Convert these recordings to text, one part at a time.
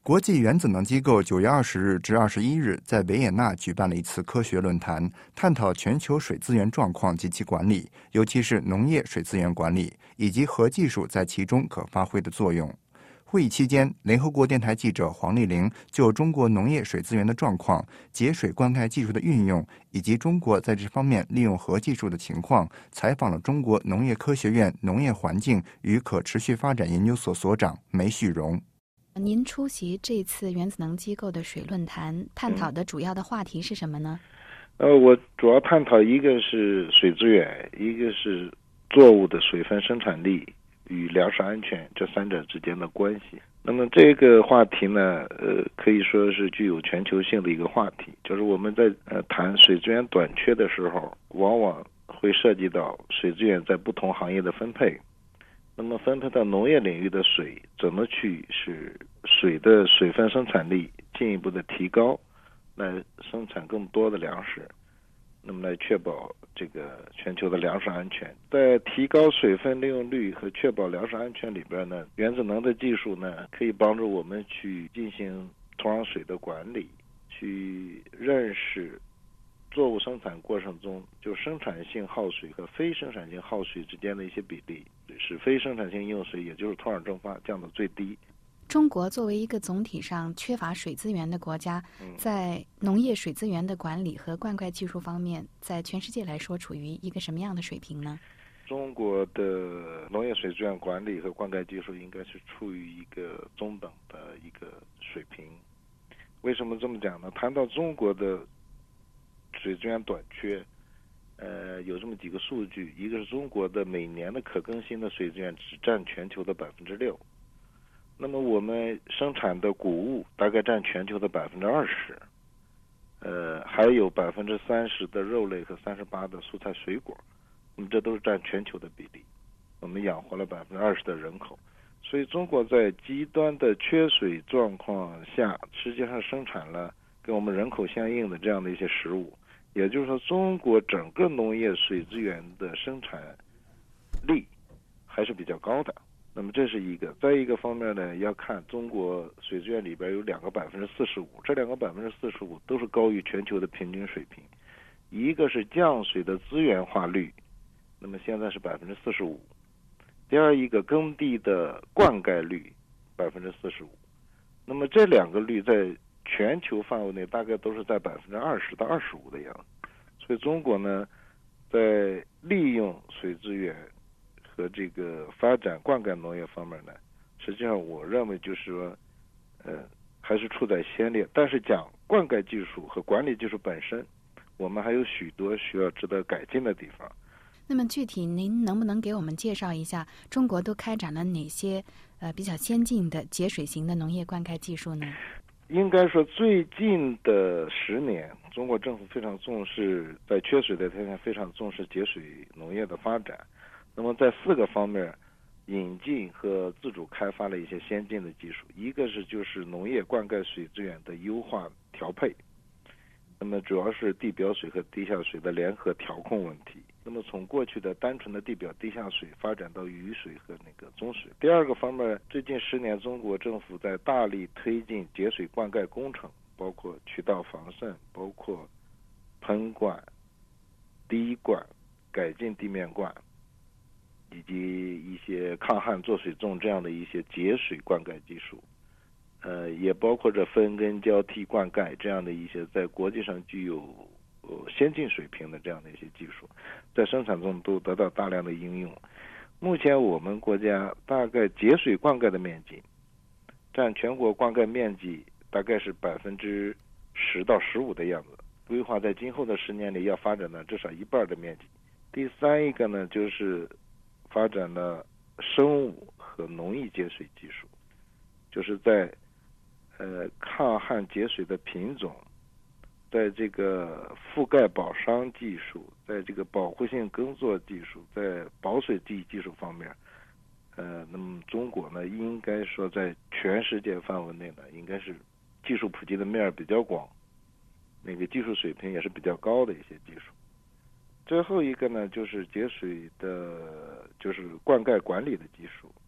国际原子能机构9月20日至21日在维也纳举办了一次科学论坛，探讨全球水资源状况及其管理，尤其是农业水资源管理，以及核技术在其中可发挥的作用。会议期间，联合国电台记者黄丽玲就中国农业水资源的状况、节水灌溉技术的运用，以及中国在这方面利用核技术的情况，采访了中国农业科学院农业环境与可持续发展研究所所长梅旭荣。 您出席这次原子能机构的水论坛，探讨的主要的话题是什么呢？ 我主要探讨一个是水资源，一个是作物的水分生产力与粮食安全这三者之间的关系。那么这个话题呢，可以说是具有全球性的一个话题，就是我们在谈水资源短缺的时候，往往会涉及到水资源在不同行业的分配。那么分配到农业领域的水，怎么去使水的水分生产力进一步的提高，来生产更多的粮食，那么来确保这个全球的粮食安全。在提高水分利用率和确保粮食安全里边呢，原子能的技术呢，可以帮助我们去进行土壤水的管理，去认识作物生产过程中就生产性耗水和非生产性耗水之间的一些比例，使非生产性用水，也就是土壤蒸发降到最低。 中国作为一个总体上缺乏水资源的国家，在农业水资源的管理和灌溉技术方面，在全世界来说处于一个什么样的水平呢？ 中国的农业水资源管理和灌溉技术应该是处于一个中等的一个水平。为什么这么讲呢？谈到中国的水资源短缺，有这么几个数据，一个是中国的每年的可更新的水资源只占全球的6%，那么我们生产的谷物大概占全球的20%，还有30%的肉类和38%的蔬菜水果，那么这都是占全球的比例，我们养活了20%的人口。所以中国在极端的缺水状况下，实际上生产了跟我们人口相应的这样的一些食物，也就是说中国整个农业水资源的生产力还是比较高的。那么这是一个。再一个方面呢，要看中国水资源里边有两个45%，这两个45%都是高于全球的平均水平。一个是降水的资源化率，那么现在是45%。第二一个耕地的灌溉率45%，那么这两个率在全球范围内大概都是在20%到25%的样子。所以中国呢，在利用水资源和这个发展灌溉农业方面呢，实际上我认为就是说，还是处在先烈。但是讲灌溉技术和管理技术本身，我们还有许多需要值得改进的地方。 那么具体您能不能给我们介绍一下中国都开展了哪些比较先进的节水型的农业灌溉技术呢？ 应该说最近的10年，中国政府非常重视，在缺水的条件非常重视节水农业的发展。那么在4个方面引进和自主开发了一些先进的技术。一个是就是农业灌溉水资源的优化调配，那么主要是地表水和地下水的联合调控问题。那么从过去的单纯的地表地下水发展到雨水和那个中水。第二个方面，最近10年中国政府在大力推进节水灌溉工程，包括渠道防渗，包括喷灌、滴灌、改进地面灌，以及一些抗旱做水种这样的一些节水灌溉技术，也包括着分根交替灌溉这样的一些在国际上具有先进水平的这样的一些技术，在生产中都得到大量的应用。目前我们国家大概节水灌溉的面积占全国灌溉面积大概是10%到15%的样子，规划在今后的10年里要发展到至少1半的面积。第三一个呢，就是发展了生物和农业节水技术，就是在抗旱节水的品种，在这个覆盖保墒技术，在这个保护性耕作技术，在保水技术方面，那么中国呢，应该说在全世界范围内呢，应该是技术普及的面比较广，那个技术水平也是比较高的一些技术。最后一个呢，就是节水的，就是灌溉管理的技术。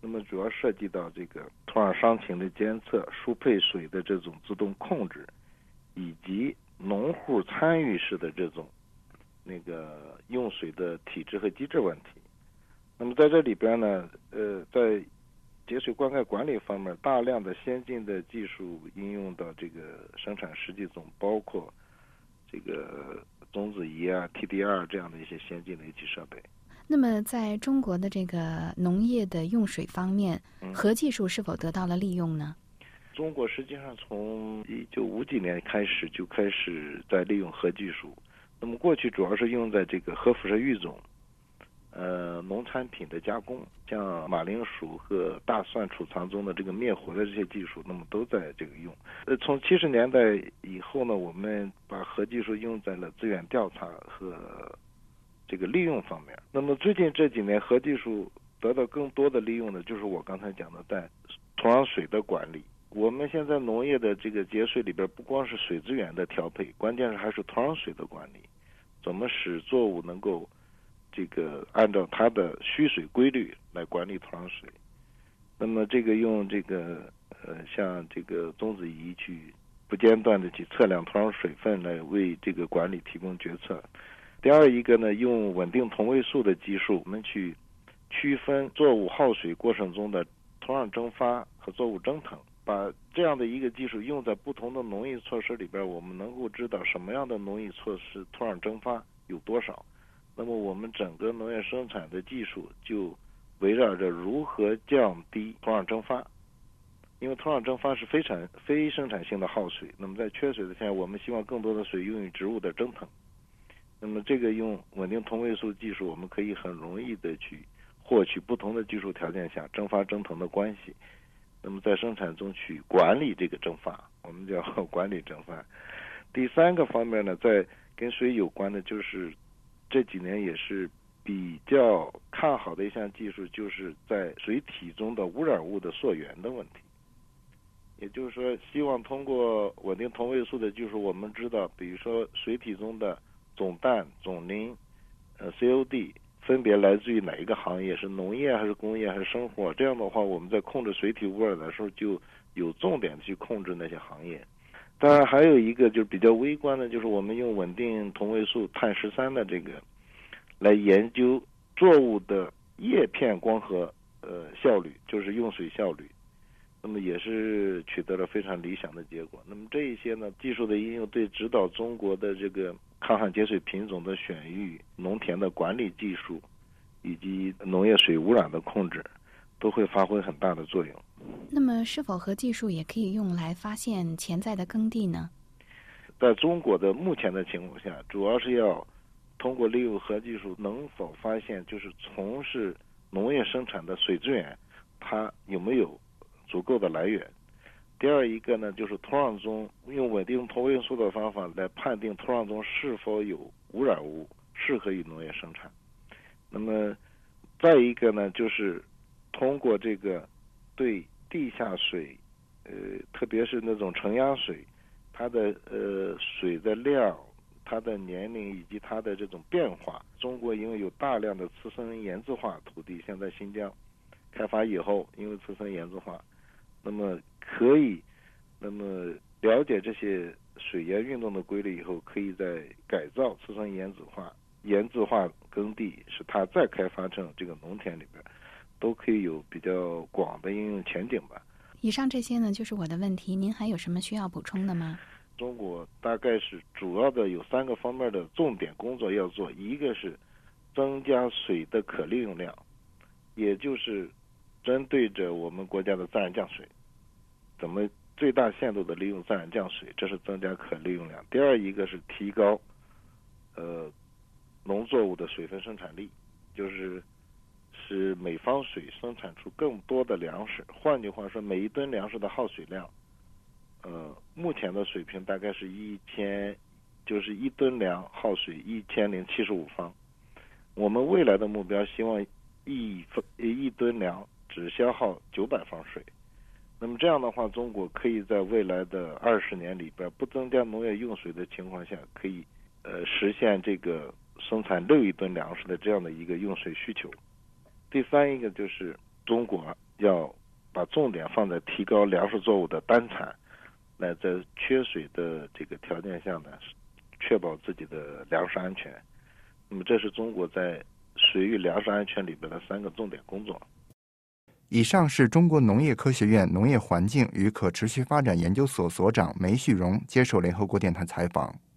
那么主要涉及到这个土壤伤情的监测、输配水的这种自动控制，以及农户参与式的这种用水的体制和机制问题。那么在这里边呢，在节水灌溉管理方面，大量的先进的技术应用到这个生产实际中，包括这个种子仪啊、TDR 这样的一些先进的仪器设备。 那么在中国的这个农业的用水方面，核技术是否得到了利用呢？ 中国实际上从1950几年开始就开始在利用核技术。那么过去主要是用在这个核辐射育种、农产品的加工，像马铃薯和大蒜储藏中的这个灭活的这些技术，那么都在这个用。从70年代以后呢，我们把核技术用在了资源调查和这个利用方面。那么最近这几年，核技术得到更多的利用的，就是我刚才讲的在土壤水的管理。我们现在农业的这个节水里边，不光是水资源的调配，关键是还是土壤水的管理，怎么使作物能够这个按照它的需水规律来管理土壤水。那么这个用这个像这个种子仪去不间断的去测量土壤水分，来为这个管理提供决策。第二一个呢，用稳定同位素的技术，我们去区分作物耗水过程中的土壤蒸发和作物蒸腾。把这样的一个技术用在不同的农业措施里边，我们能够知道什么样的农业措施土壤蒸发有多少。那么我们整个农业生产的技术就围绕着如何降低土壤蒸发，因为土壤蒸发是非生产性的耗水。那么在缺水的情况下，我们希望更多的水用于植物的蒸腾。那么这个用稳定同位素技术，我们可以很容易的去获取不同的技术条件下蒸发蒸腾的关系。那么在生产中去管理这个蒸发，我们叫管理蒸发。第三个方面呢，在跟水有关的，就是这几年也是比较看好的一项技术，就是在水体中的污染物的溯源的问题。也就是说，希望通过稳定同位素的技术，我们知道，比如说水体中的总氮、总磷、COD。分别来自于哪一个行业，是农业还是工业还是生活。这样的话，我们在控制水体污染的时候就有重点去控制那些行业。当然还有一个就是比较微观的，就是我们用稳定同位素碳13的这个来研究作物的叶片光合效率，就是用水效率。那么也是取得了非常理想的结果。那么这一些呢，技术的应用对指导中国的这个抗旱节水品种的选育、农田的管理技术，以及农业水污染的控制，都会发挥很大的作用。 那么是否核技术也可以用来发现潜在的耕地呢？ 在中国的目前的情况下，主要是要通过利用核技术，能否发现就是从事农业生产的水资源，它有没有足够的来源。第二一个呢，就是土壤中用稳定同位素的方法来判定土壤中是否有污染物，适合于农业生产。那么再一个呢，就是通过这个对地下水，特别是那种承压水，它的水的量、它的年龄以及它的这种变化。中国因为有大量的次生盐渍化土地，像在新疆开发以后，因为次生盐渍化，那么可以了解这些水盐运动的规律以后，可以在改造次生盐渍化耕地，使它再开发成这个农田里边，都可以有比较广的应用前景吧。 以上这些呢，就是我的问题，您还有什么需要补充的吗？ 中国大概是主要的有3个方面的重点工作要做，一个是增加水的可利用量，也就是针对着我们国家的自然降水，怎么最大限度的利用自然降水，这是增加可利用量。第二一个是提高农作物的水分生产力，就是使每方水生产出更多的粮食。换句话说，每一吨粮食的耗水量，目前的水平大概是就是1吨粮耗水1075方。我们未来的目标希望一吨粮只消耗900方水。那么这样的话，中国可以在未来的20年里边，不增加农业用水的情况下，可以实现这个生产6亿吨粮食的这样的一个用水需求。第三一个就是中国要把重点放在提高粮食作物的单产，来在缺水的这个条件下呢，确保自己的粮食安全。那么这是中国在水域粮食安全里边的3个重点工作。 以上是中国农业科学院农业环境与可持续发展研究所所长梅旭荣接受联合国电台采访。